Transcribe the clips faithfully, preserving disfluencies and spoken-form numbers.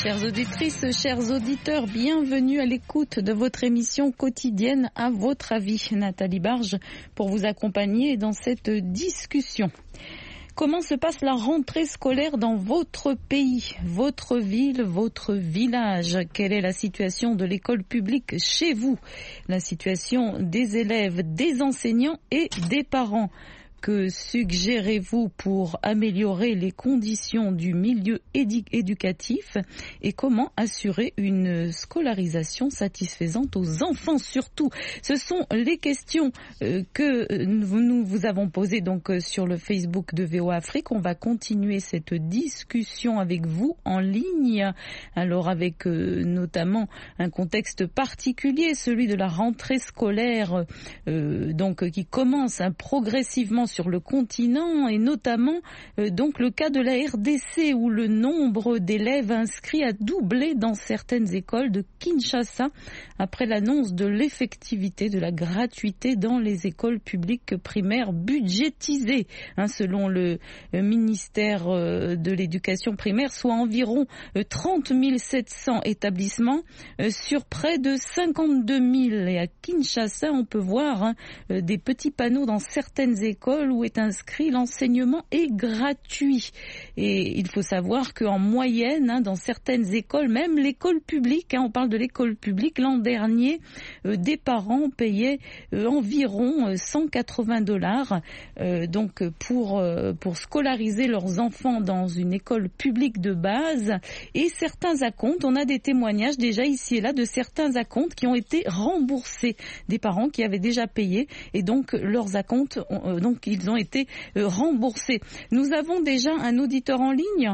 Chères auditrices, chers auditeurs, bienvenue à l'écoute de votre émission quotidienne À votre avis. Nathalie Barge pour vous accompagner dans cette discussion. Comment se passe la rentrée scolaire dans votre pays, votre ville, votre village? Quelle est la situation de l'école publique chez vous? La situation des élèves, des enseignants et des parents? Que suggérez-vous pour améliorer les conditions du milieu édu- éducatif et comment assurer une scolarisation satisfaisante aux enfants surtout? Ce sont les questions euh, que nous vous avons posées donc euh, sur le Facebook de V O A Afrique. On va continuer cette discussion avec vous en ligne. Alors avec euh, notamment un contexte particulier, celui de la rentrée scolaire euh, donc qui commence hein, progressivement sur le continent et notamment euh, donc le cas de la R D C où le nombre d'élèves inscrits a doublé dans certaines écoles de Kinshasa après l'annonce de l'effectivité de la gratuité dans les écoles publiques primaires budgétisées hein, selon le ministère euh, de l'éducation primaire, soit environ euh, trente mille sept cents établissements euh, sur près de cinquante-deux mille. Et à Kinshasa, on peut voir hein, euh, des petits panneaux dans certaines écoles où est inscrit l'enseignement est gratuit. Et il faut savoir qu'en moyenne, hein, dans certaines écoles, même l'école publique, hein, on parle de l'école publique, l'an dernier, euh, des parents payaient euh, environ cent quatre-vingts dollars euh, donc pour, euh, pour scolariser leurs enfants dans une école publique de base. Et certains acomptes, on a des témoignages déjà ici et là de certains acomptes qui ont été remboursés, des parents qui avaient déjà payé et donc leurs acomptes, euh, donc ils ont été remboursés. Nous avons déjà un auditeur en ligne.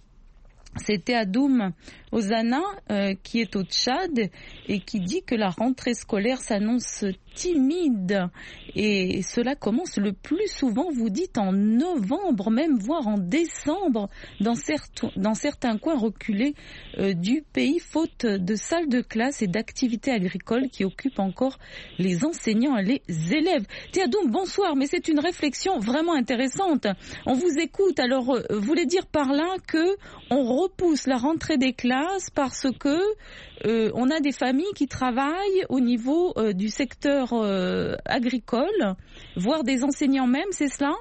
C'était Adoum Ozana euh, qui est au Tchad et qui dit que la rentrée scolaire s'annonce timide et cela commence le plus souvent, vous dites, en novembre, même voire en décembre dans, certes, dans certains coins reculés euh, du pays, faute de salles de classe et d'activités agricoles qui occupent encore les enseignants et les élèves. Théadoum, bonsoir, mais c'est une réflexion vraiment intéressante. On vous écoute, alors euh, voulez dire par là que on repousse la rentrée des classes parce que euh, on a des familles qui travaillent au niveau euh, du secteur euh, agricole, voire des enseignants même, c'est cela?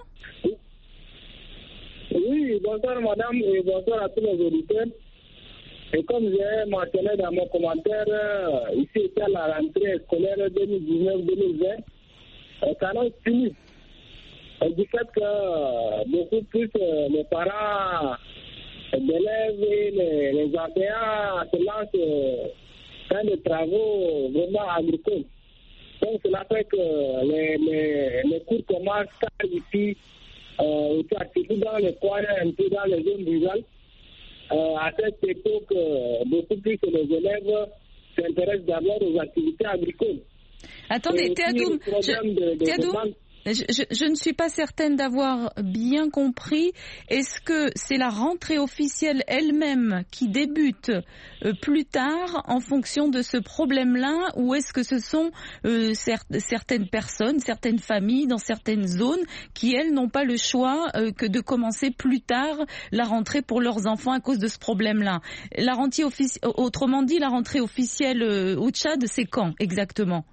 Oui, bonsoir madame et bonsoir à tous les auditeurs. Et comme j'ai mentionné dans mon commentaire, euh, ici était la rentrée scolaire deux mille dix-neuf deux mille vingt, euh, ça annonce fini. Du fait que euh, beaucoup plus euh, les parents d'élèves et les, les enseignants se lancent euh, dans des travaux vraiment agricoles. Donc cela fait que les, les, les cours commencent tard ici, euh, surtout dans les coins, un peu dans les zones rurales. Euh, à cette époque, euh, beaucoup plus les élèves s'intéressent d'abord aux activités agricoles. Attendez, Théadoum, je... Je, je, je ne suis pas certaine d'avoir bien compris. Est-ce que c'est la rentrée officielle elle-même qui débute euh, plus tard en fonction de ce problème-là, ou est-ce que ce sont euh, cer- certaines personnes, certaines familles dans certaines zones qui, elles, n'ont pas le choix euh, que de commencer plus tard la rentrée pour leurs enfants à cause de ce problème-là? La rentrée offici- autrement dit, la rentrée officielle euh, au Tchad, c'est quand exactement?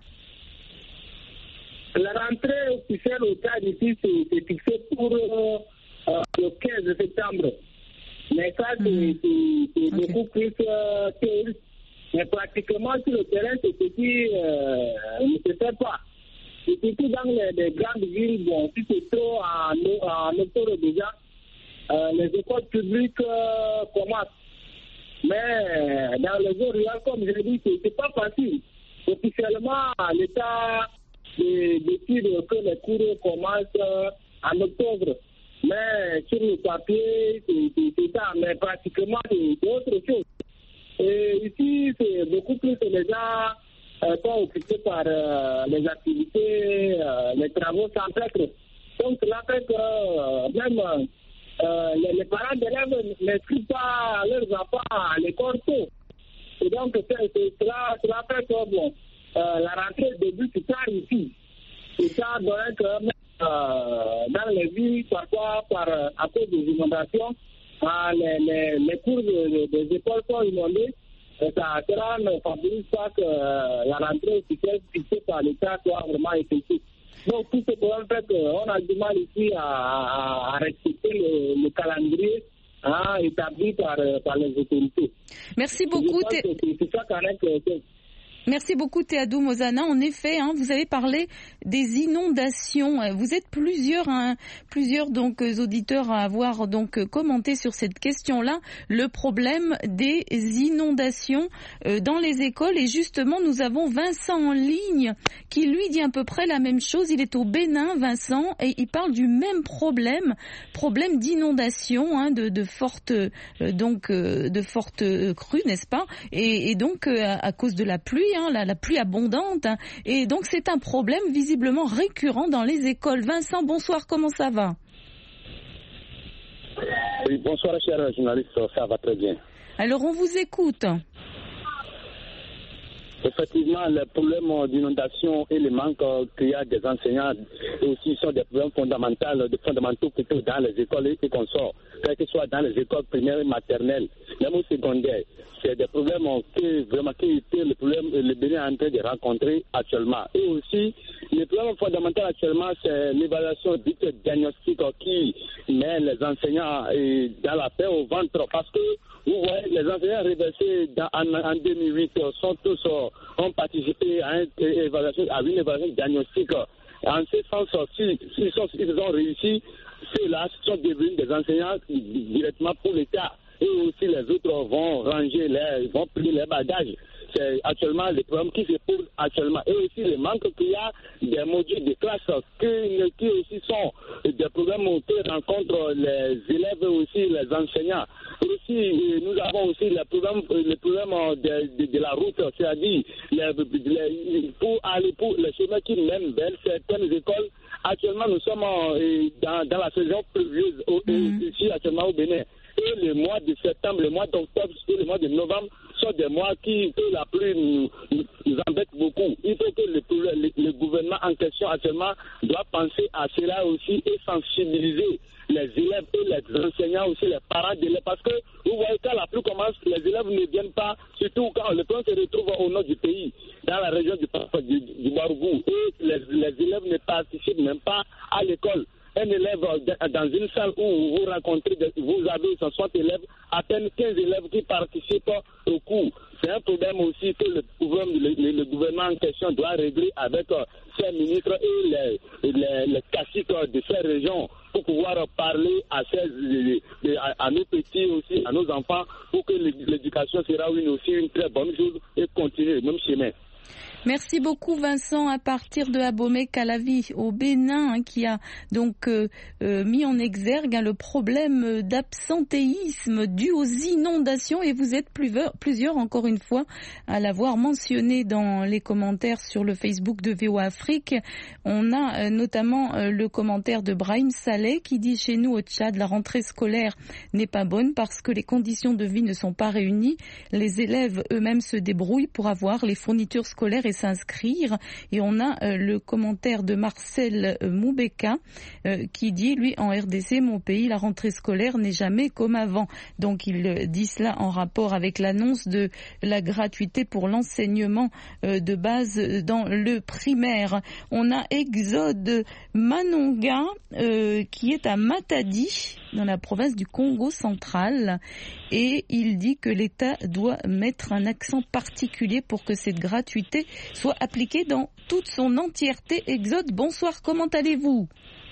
La rentrée officielle au Tchad ici, c'est fixé pour euh, euh, le quinze septembre. Mais ça, c'est mmh. okay. beaucoup plus euh, théorique. Mais pratiquement, sur le terrain, c'est ce qui euh, ne se fait pas. Et surtout dans les, les grandes villes, bon, si c'est trop en, en octobre déjà, euh, les écoles publiques euh, commencent. Mais dans les zones rurales, comme je l'ai dit, c'est pas facile. Officiellement, l'État décide que les cours commencent en octobre. Mais sur le papier, c'est ça. Mais pratiquement, c'est autre chose. Et ici, c'est beaucoup plus les gens euh, sont occupés par euh, les activités, euh, les travaux champêtres. Donc, cela fait que euh, même euh, les, les parents d'élèves n'inscrivent pas leurs enfants à l'école tôt. Et donc, c'est, c'est, cela, cela fait que, bon, euh, la rentrée débute tard ici. Et ça donne que euh, dans les villes, parfois par, à cause des inondations, ah, les, les, les cours de, de, des écoles sont inondés, ça sera, ne favorise pas que euh, la rentrée officielle fixée par l'État soit vraiment effective. Donc, tout ce problème fait qu'on a du mal ici à, à, à respecter le, le calendrier hein, établi par, par les autorités. Merci beaucoup. C'est, c'est ça quand même que c'est... Merci beaucoup Théadou Mozana. En effet, hein, vous avez parlé des inondations. Vous êtes plusieurs, hein, plusieurs donc auditeurs à avoir donc commenté sur cette question-là, le problème des inondations euh, dans les écoles. Et justement, nous avons Vincent en ligne qui lui dit à peu près la même chose. Il est au Bénin, Vincent, et il parle du même problème, problème d'inondation, hein, de, de fortes, euh, donc euh, de fortes crues, n'est-ce pas ? Et, et donc euh, à, à cause de la pluie. La, la pluie abondante, hein. Et donc c'est un problème visiblement récurrent dans les écoles. Vincent, bonsoir, comment ça va? Oui, bonsoir cher journaliste, ça va très bien. Alors on vous écoute. Effectivement, les problèmes d'inondation et le manque qu'il y a des enseignants aussi sont des problèmes fondamentaux, des fondamentaux plutôt dans les écoles et consorts, quel que soit dans les écoles primaires et maternelles, même au secondaire. C'est des problèmes que vraiment qui étaient le problème le Bénin est en train de rencontrer actuellement. Et aussi, le problème fondamental actuellement, c'est l'évaluation dite diagnostique qui met les enseignants dans la paix au ventre parce que vous voyez, les enseignants reversés dans, en, en deux mille huit sont tous ont participé à une évaluation, à une évaluation diagnostique. En ce sens, s'ils si, si, si, ont réussi, ceux-là sont devenus des enseignants directement pour l'État. Et aussi les autres vont ranger, les, vont plier les bagages. C'est actuellement le problème qui se pose actuellement. Et aussi le manque qu'il y a des modules de classe qui, qui aussi sont des problèmes que rencontrent les élèves et aussi les enseignants. Et aussi, nous avons aussi le problème, le problème de, de, de la route, c'est-à-dire les, les, pour aller pour les chemins qui mènent vers certaines écoles. Actuellement, nous sommes dans, dans la saison pluvieuse mmh. ici actuellement au Bénin. Et le mois de septembre, le mois d'octobre et le mois de novembre sont des mois qui, que la pluie nous, nous, nous embête beaucoup. Il faut que le, le, le gouvernement en question actuellement doit penser à cela aussi et sensibiliser les élèves et les enseignants aussi, les parents d'élèves. Parce que vous voyez, quand la pluie commence, les élèves ne viennent pas, surtout quand le plan se retrouve au nord du pays, dans la région du, du, du Barougou. Et les, les élèves ne participent même pas à l'école. Un élève dans une salle où vous rencontrez, vous avez cent soixante élèves, à peine quinze élèves qui participent au cours. C'est un problème aussi que le, le, le gouvernement en question doit régler avec ses ministres et les, les, les caciques de ces régions pour pouvoir parler à, ces, à, à nos petits aussi, à nos enfants, pour que l'éducation sera une, aussi une très bonne chose et continuer le même chemin. Merci beaucoup Vincent, à partir de Abomey-Calavi au Bénin, hein, qui a donc euh, euh, mis en exergue hein, le problème d'absentéisme dû aux inondations, et vous êtes plusieurs, plusieurs encore une fois à l'avoir mentionné dans les commentaires sur le Facebook de V O A Afrique. On a euh, notamment euh, le commentaire de Brahim Saleh qui dit: chez nous au Tchad, la rentrée scolaire n'est pas bonne parce que les conditions de vie ne sont pas réunies. Les élèves eux-mêmes se débrouillent pour avoir les fournitures scolaires et s'inscrire. Et on a euh, le commentaire de Marcel euh, Moubeka euh, qui dit, lui, en R D C, mon pays, la rentrée scolaire n'est jamais comme avant. Donc il euh, dit cela en rapport avec l'annonce de la gratuité pour l'enseignement euh, de base dans le primaire. On a Exode Manonga euh, qui est à Matadi, dans la province du Congo central, et il dit que l'État doit mettre un accent particulier pour que cette gratuité soit appliquée dans toute son entièreté. Exode, bonsoir, comment allez-vous?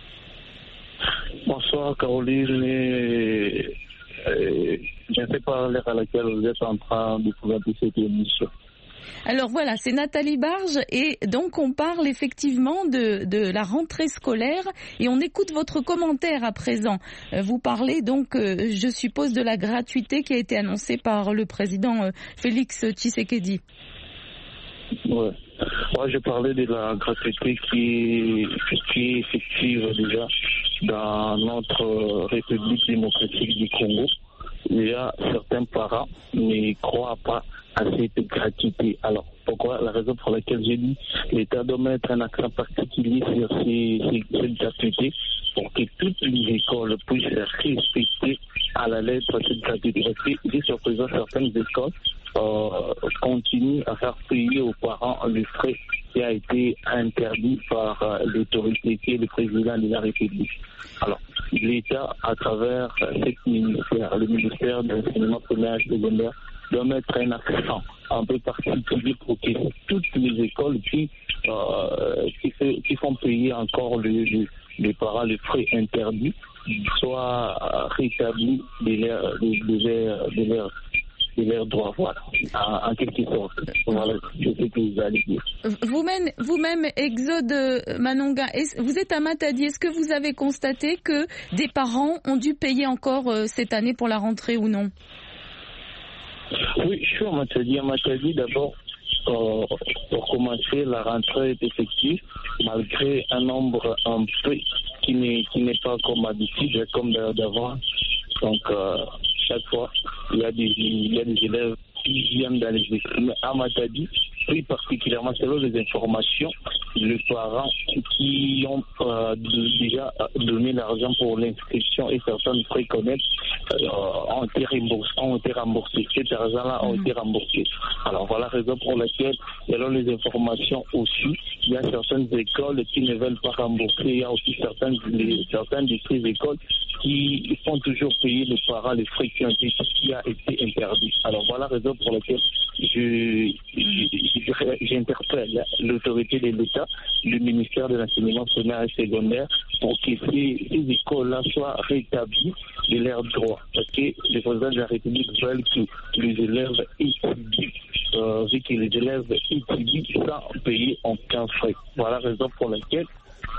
Bonsoir Caroline, et, et, je ne sais pas l'heure à laquelle vous êtes en train de présenter cette émission. Alors voilà, c'est Nathalie Barge, et donc on parle effectivement de, de la rentrée scolaire, et on écoute votre commentaire à présent. Vous parlez donc, je suppose, de la gratuité qui a été annoncée par le président Félix Tshisekedi. Ouais. Moi, je parlais de la gratuité qui, qui est effective déjà dans notre République démocratique du Congo. Il y a certains parents qui ne croient pas à cette gratuité. Alors, pourquoi? La raison pour laquelle j'ai dit l'État doit mettre un accent particulier sur ces, ces, cette gratuité pour que toutes les écoles puissent respecter à la lettre cette gratuité. Parce que jusqu'à présent, certaines écoles euh, continuent à faire payer aux parents le frais qui a été interdit par euh, l'autorité qui est le président de la République. Alors, l'État, à travers ce ministère, le ministère de l'enseignement primaire et secondaire, doit mettre un accent un peu particulier pour que toutes les écoles qui, euh, qui, fait, qui font payer encore le, le, les parents les frais interdits soient rétablis de leurs de leur, de leur, de leur droits, voilà, en, en quelque sorte. Voilà, c'est ce que vous allez dire. Vous-même, vous-même Exode Manonga, vous êtes à Matadi. Est-ce que vous avez constaté que des parents ont dû payer encore euh, cette année pour la rentrée ou non? Oui, je suis à Matadi. À Matadi, d'abord, euh, pour commencer, la rentrée est effective, malgré un nombre un peu qui n'est, qui n'est pas comme d'habitude, comme d'avant. Donc, euh, chaque fois, il y a des, il y a des élèves qui viennent dans les écoles. Mais à Matadi, plus particulièrement, selon les informations, les parents qui ont euh, de, déjà donné l'argent pour l'inscription et certains frais connaître euh, ont été remboursés. Ont été remboursés. Cet argent-là a mmh. été remboursé. Alors voilà la raison pour laquelle, selon les informations aussi, il y a certaines écoles qui ne veulent pas rembourser. Il y a aussi certaines, les, certaines de ces écoles qui font toujours payer les parents les frais qui ont été, qui a été interdit. Alors voilà la raison pour laquelle je, je, j'interpelle l'autorité de l'État, le ministère de l'enseignement primaire et secondaire, pour que ces, ces écoles-là soient rétablies de leurs droits. Parce que les présidents de la République veulent que les élèves étudient, euh, vu que les élèves étudient sans payer aucun frais. Voilà la raison pour laquelle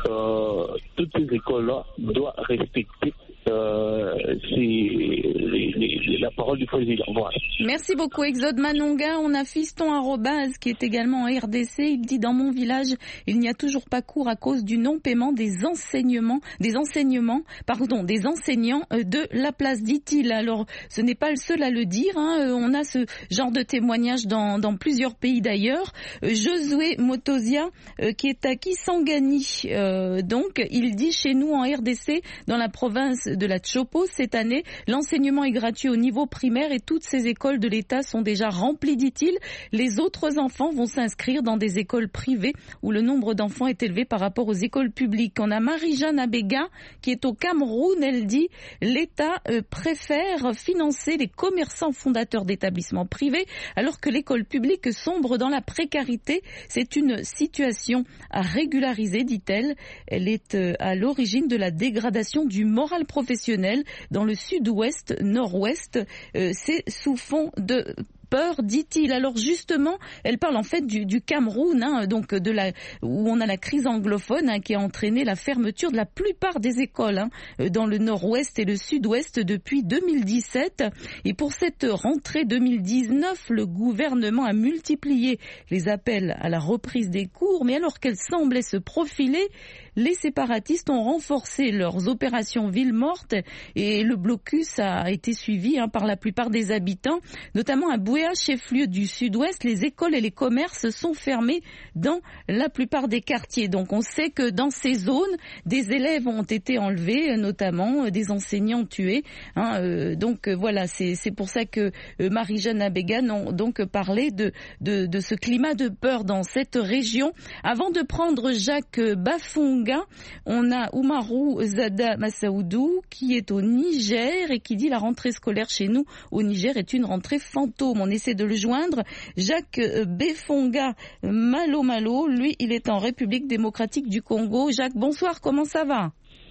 euh, toutes ces écoles-là doivent respecter Euh, c'est les, les, la parole du président. Voilà. Merci beaucoup Exode Manonga. On a Fiston Arobase qui est également en R D C. Il dit: dans mon village, il n'y a toujours pas cours à cause du non-paiement des enseignements, des enseignements, pardon, des enseignants de la place, dit-il. Alors, ce n'est pas le seul à le dire. Hein. On a ce genre de témoignage dans, dans plusieurs pays d'ailleurs. Josué Motosia euh, qui est à Kisangani. Euh, donc, il dit: chez nous en R D C, dans la province de la Tchopo, cette année, l'enseignement est gratuit au niveau primaire et toutes ces écoles de l'État sont déjà remplies, dit-il. Les autres enfants vont s'inscrire dans des écoles privées où le nombre d'enfants est élevé par rapport aux écoles publiques. On a Marie-Jeanne Abega qui est au Cameroun. Elle dit: l'État euh, préfère financer les commerçants fondateurs d'établissements privés alors que l'école publique sombre dans la précarité. C'est une situation à régulariser, dit-elle. Elle est euh, à l'origine de la dégradation du moral professionnel dans le sud-ouest, nord-ouest. Euh, c'est sous fond de peur, dit-il. Alors justement, elle parle en fait du, du Cameroun, hein, donc de la, où on a la crise anglophone hein, qui a entraîné la fermeture de la plupart des écoles hein, dans le nord-ouest et le sud-ouest depuis deux mille dix-sept. Et pour cette rentrée deux mille dix-neuf, le gouvernement a multiplié les appels à la reprise des cours, mais alors qu'elle semblait se profiler, les séparatistes ont renforcé leurs opérations ville morte et le blocus a été suivi hein, par la plupart des habitants, notamment à Bouéa, chef-lieu du sud-ouest. Les écoles et les commerces sont fermés dans la plupart des quartiers. Donc on sait que dans ces zones, des élèves ont été enlevés, notamment des enseignants tués. Hein, euh, donc euh, voilà, c'est, c'est pour ça que euh, Marie-Jeanne Abega a donc parlé de, de, de ce climat de peur dans cette région. Avant de prendre Jacques Bafonga, on a Oumarou Zada Massaoudou qui est au Niger et qui dit: la rentrée scolaire chez nous au Niger est une rentrée fantôme. On essaie de le joindre. Jacques Befonga Malo Malo, lui, il est en République démocratique du Congo. Jacques, bonsoir, comment ça va?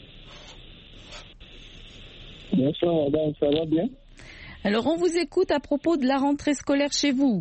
Bonsoir, madame, ça va bien? Alors, on vous écoute à propos de la rentrée scolaire chez vous.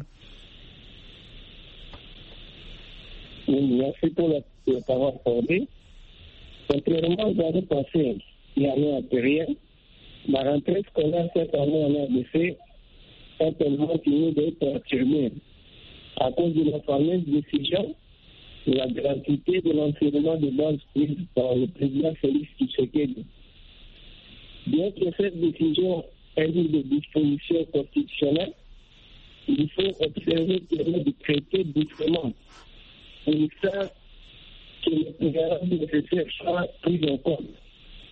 Oui, merci pour la, la parole accordée. Contrairement aux années passées, l'année antérieure, la rentrée scolaire cette année en R D C est tellement finie d'être perturbée à cause de la fameuse décision de la gratuité de l'enseignement de base prise par le président Félix Tshisekedi. Bien que cette décision ait eu des dispositions constitutionnelles, il faut observer qu'elle est décrétée différemment. Et ça, que les programmes nécessaires soient pris en compte.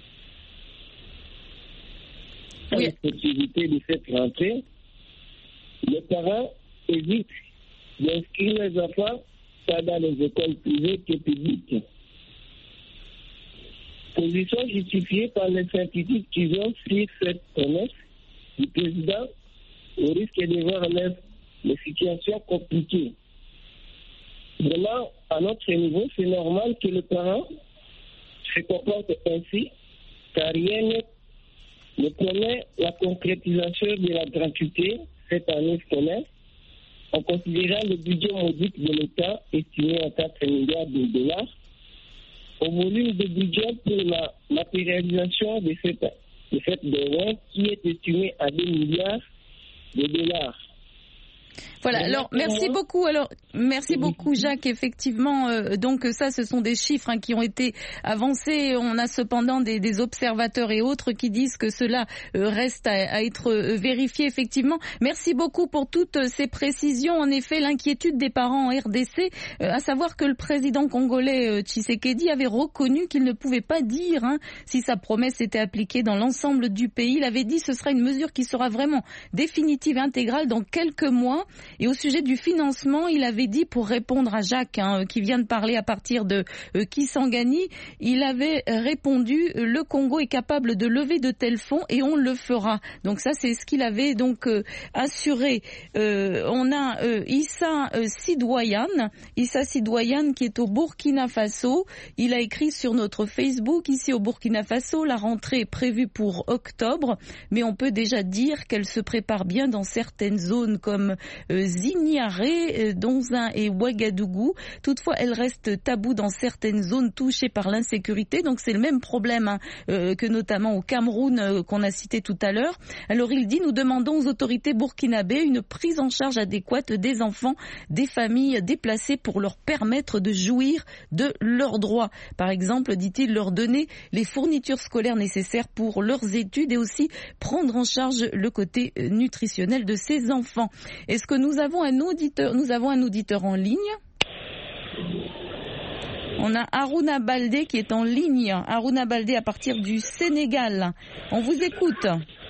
oui. l'exclusivité de cette rentrée, les parents hésitent d'inscrire les enfants soit dans les écoles privées que publiques. Position justifiée par les scientifiques qui ont sur cette promesse du président au risque de voir les situations compliquées. Vraiment, à notre niveau, c'est normal que les parents se comportent ainsi, car rien ne promet la concrétisation de la gratuité cette année scolaire, en considérant le budget modique de l'État estimé à quatre milliards de dollars, au volume de budget pour la matérialisation de cette, de cette demande qui est estimé à deux milliards de dollars. Voilà, alors merci beaucoup. Alors merci beaucoup Jacques. Effectivement, euh, donc ça, ce sont des chiffres hein, qui ont été avancés. On a cependant des, des observateurs et autres qui disent que cela euh, reste à, à être euh, vérifié. Effectivement, merci beaucoup pour toutes ces précisions. En effet, l'inquiétude des parents en R D C, euh, à savoir que le président congolais euh, Tshisekedi avait reconnu qu'il ne pouvait pas dire hein, si sa promesse était appliquée dans l'ensemble du pays. Il avait dit que ce sera une mesure qui sera vraiment définitive, intégrale dans quelques mois. Et au sujet du financement, il avait dit, pour répondre à Jacques, hein, qui vient de parler à partir de euh, Kisangani, il avait répondu, euh, le Congo est capable de lever de tels fonds et on le fera. Donc ça, c'est ce qu'il avait donc euh, assuré. Euh, on a euh, Issa euh, Sidouayan, Issa Sidouayan qui est au Burkina Faso. Il a écrit sur notre Facebook, ici au Burkina Faso, la rentrée est prévue pour octobre, mais on peut déjà dire qu'elle se prépare bien dans certaines zones comme euh, Zignaré, Donzin et Ouagadougou. Toutefois, elle reste taboue dans certaines zones touchées par l'insécurité. Donc c'est le même problème hein, euh, que notamment au Cameroun euh, qu'on a cité tout à l'heure. Alors il dit, nous demandons aux autorités burkinabées une prise en charge adéquate des enfants, des familles déplacées pour leur permettre de jouir de leurs droits. Par exemple, dit-il, leur donner les fournitures scolaires nécessaires pour leurs études et aussi prendre en charge le côté nutritionnel de ces enfants. Est-ce que nous avons un auditeur, nous avons un auditeur en ligne? On a Aruna Baldé qui est en ligne. Aruna Baldé à partir du Sénégal. On vous écoute.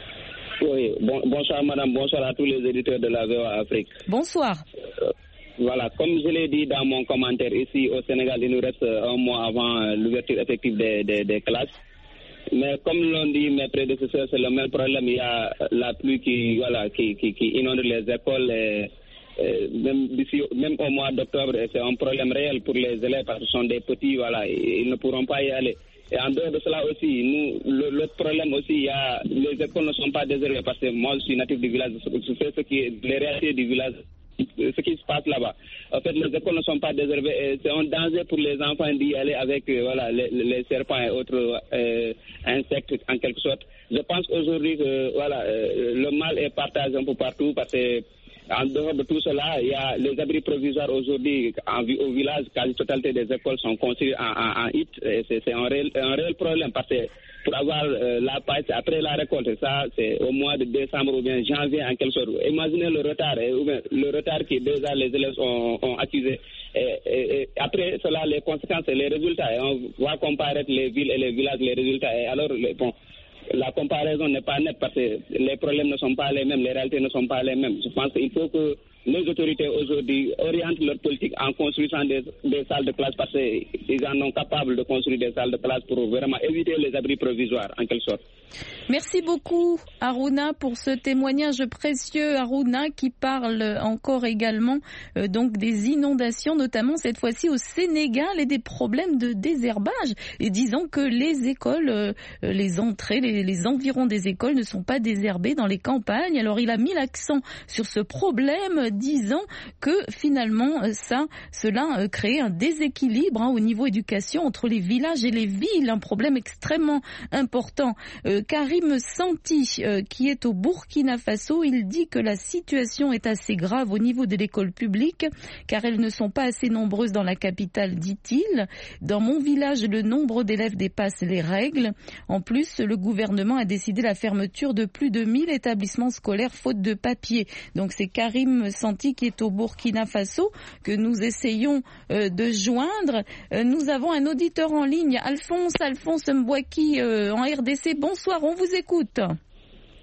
Oui, bon, bonsoir madame, bonsoir à tous les éditeurs de la V O A Afrique. Bonsoir. Euh, voilà, comme je l'ai dit dans mon commentaire, ici au Sénégal, il nous reste un mois avant euh, l'ouverture effective des, des, des classes. Mais comme l'ont dit mes prédécesseurs, c'est le même problème. Il y a la pluie qui, voilà, qui, qui, qui inonde les écoles. Et, et même, d'ici, même au mois d'octobre, c'est un problème réel pour les élèves parce que ce sont des petits, voilà, ils ne pourront pas y aller. Et en dehors de cela aussi, nous, le, l'autre problème aussi, il y a, les écoles ne sont pas désherberées parce que moi je suis natif du village, je sais ce qui est les réalités du village, ce qui se passe là-bas. En fait, les écoles ne sont pas désherberées et c'est un danger pour les enfants d'y aller avec euh, voilà, les, les serpents et autres euh, insectes en quelque sorte. Je pense aujourd'hui que voilà, euh, le mal est partagé un peu partout parce que en dehors de tout cela, il y a les abris provisoires aujourd'hui en, au village, quasi-totalité des écoles sont construites en, en, en hit. Et c'est, c'est un, réel, un réel problème parce que pour avoir euh, la paille après la récolte, ça c'est au mois de décembre ou bien janvier en quelque sorte. Imaginez le retard, et, ou bien, le retard que déjà les élèves ont, ont accusé. Et, et, et après cela, les conséquences et les résultats. Et on va comparer les villes et les villages, les résultats. Et alors, les, bon, la comparaison n'est pas nette parce que les problèmes ne sont pas les mêmes, les réalités ne sont pas les mêmes. Je pense qu'il faut que les autorités aujourd'hui orientent leur politique en construisant des, des salles de classe parce qu'ils en sont capables de construire des salles de classe pour vraiment éviter les abris provisoires en quelque sorte. Merci beaucoup Aruna pour ce témoignage précieux. Aruna qui parle encore également euh, donc des inondations, notamment cette fois-ci au Sénégal et des problèmes de désherbage. Et disons que les écoles, euh, les entrées, les, les environs des écoles ne sont pas désherbés dans les campagnes. Alors il a mis l'accent sur ce problème, disant que finalement ça, cela crée un déséquilibre hein, au niveau éducation entre les villages et les villes, un problème extrêmement important. Euh, Karim Santi, euh, qui est au Burkina Faso, il dit que la situation est assez grave au niveau de l'école publique, car elles ne sont pas assez nombreuses dans la capitale, dit-il. Dans mon village, le nombre d'élèves dépasse les règles. En plus, le gouvernement a décidé la fermeture de plus de mille établissements scolaires faute de papier. Donc c'est Karim Santi qui est au Burkina Faso que nous essayons euh, de joindre. Euh, nous avons un auditeur en ligne, Alphonse, Alphonse Mbouaki euh, en R D C. Bonsoir, on vous écoute.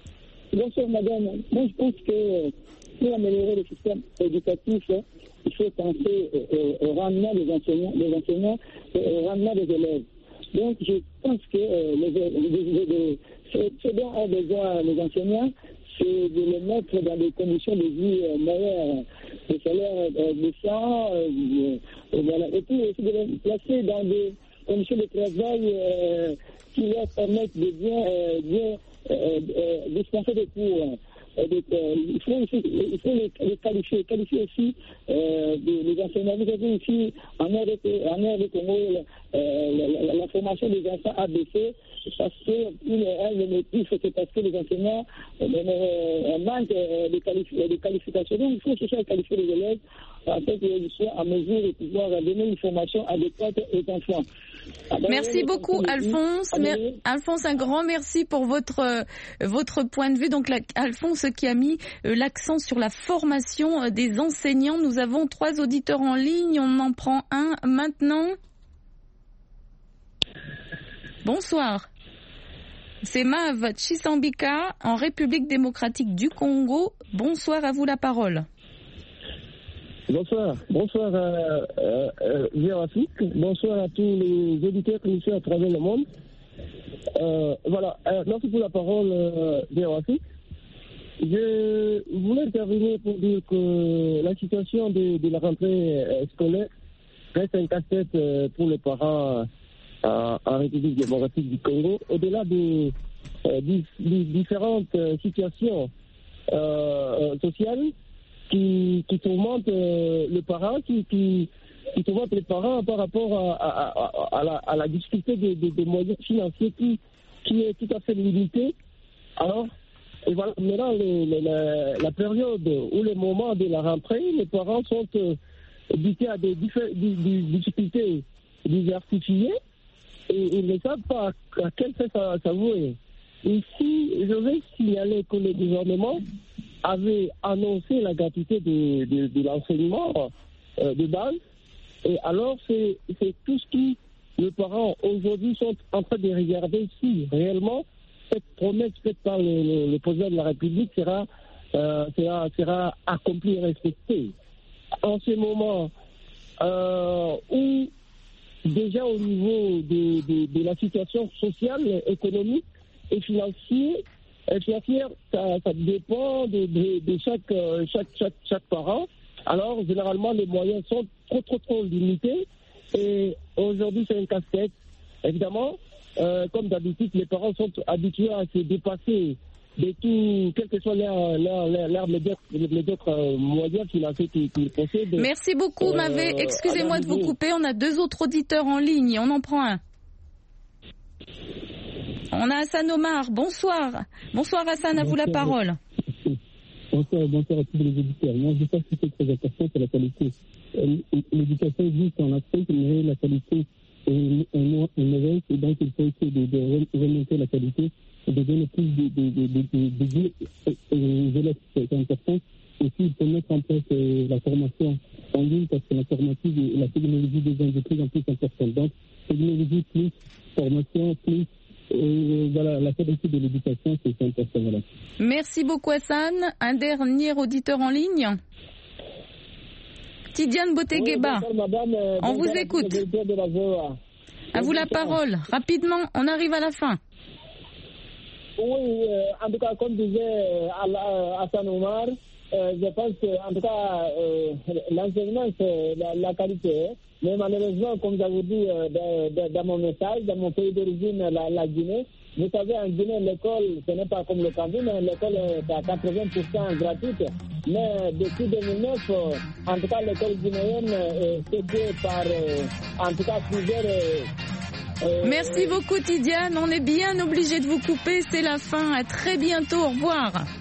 Bonsoir madame. Moi je pense que pour améliorer le système éducatif, il faut penser au, au rendement des enseignants, des enseignants et au rendement des élèves. Donc je pense que euh, les, les, les, les, ce dont ont besoin les enseignants, c'est de les mettre dans des conditions de vie euh, meilleures, des salaires euh, décents, euh, euh, voilà. Et puis aussi de les placer dans des conditions de travail euh, qui leur permettent de bien, euh, bien euh, euh, dispenser des cours. Euh, de, euh, il faut, aussi, il faut les, les qualifier, qualifier aussi euh, des, les enseignants. Vous avez ici en R D Congo euh, la, la, la formation des enfants A B C, parce que un des motifs, c'est parce que les enseignants euh, euh, manquent euh, de, qualifi de qualification. Donc il faut chercher à qualifier les élèves afin qu'ils soient en mesure de pouvoir donner une formation adéquate aux enfants. Alors, merci beaucoup Alphonse. Mer Alphonse, un grand merci pour votre euh, votre point de vue. Donc la, Alphonse qui a mis euh, l'accent sur la formation euh, des enseignants. Nous avons trois auditeurs en ligne. On en prend un maintenant. Bonsoir. C'est Mav Chisambika en République démocratique du Congo. Bonsoir, à vous la parole. Bonsoir, bonsoir à euh, euh, Afrique, bonsoir à tous les auditeurs qui nous suivent à travers le monde. Euh, voilà, euh, merci pour la parole, euh, Afrique. Je voulais intervenir pour dire que la situation de, de la rentrée scolaire reste un casse-tête euh, pour les parents euh, en République démocratique du Congo, au-delà de euh, di di différentes euh, situations euh, sociales qui, qui tourmentent euh, les parents, qui, qui, qui tourmentent les parents par rapport à, à, à, à, la, à la difficulté des de, de moyens financiers qui, qui est tout à fait limitée. Alors, et voilà, maintenant, les, les, la, la période ou les moments de la rentrée, les parents sont euh, habitués à des, des, des difficultés diversifiées et ils ne savent pas à quel fait ça, ça vouer. Ici, je vais signaler que le gouvernement avait annoncé la gratuité de, de, de l'enseignement euh, de base. Et alors, c'est tout ce qui, les parents aujourd'hui sont en train de regarder si réellement cette promesse faite par le, le, le président de la République sera, euh, sera, sera accomplie et respectée. En ce moment euh, où déjà au niveau de, de, de la situation sociale, économique et financière, financière ça, ça dépend de, de, de chaque, chaque, chaque, chaque parent. Alors, généralement, les moyens sont trop, trop, trop limités. Et aujourd'hui, c'est un casse-tête. Évidemment, euh, comme d'habitude, les parents sont habitués à se dépasser de tout, quel que soit leur, leur, leur, leur médiocre moyen financier qu'ils possèdent. Merci beaucoup, euh, Mavé. Excusez-moi de vous couper. On a deux autres auditeurs en ligne. On en prend un. On a Hassan Omar. Bonsoir. Bonsoir Hassan, à vous la parole. Bonsoir, bonsoir à tous les auditeurs. Moi, je pense que c'est très important pour la qualité. L'éducation existe en Afrique, mais la qualité est mauvaise, et donc il faut essayer de, de remonter la qualité et de donner plus de, de, de, de, de, de, aux élèves. C'est important. Aussi, il faut mettre en place euh, la formation en ligne parce que l'informatique et la technologie devient de plus en plus importante. Donc, technologie plus formation plus Et voilà, la qualité de l'éducation, c'est important. Voilà. Merci beaucoup Hassan. Un dernier auditeur en ligne. Tidiane Botegueba, oui, madame, euh, on vous écoute. À vous la parole. Rapidement, on arrive à la fin. Oui, euh, en tout cas, comme disait Hassan Omar, euh, je pense que, en tout cas, euh, l'enseignement, c'est la, la qualité. Mais malheureusement, comme j'avais dit euh, de, de, dans mon message, dans mon pays d'origine, la, la Guinée, vous savez, en Guinée, l'école, ce n'est pas comme le Cameroun, mais l'école est à quatre-vingts pour cent gratuite. Mais depuis deux mille neuf, euh, en tout cas, l'école guinéenne est cédée par, euh, en tout cas, plusieurs... Euh, euh, Merci beaucoup, Tidiane. On est bien obligé de vous couper. C'est la fin. À très bientôt. Au revoir.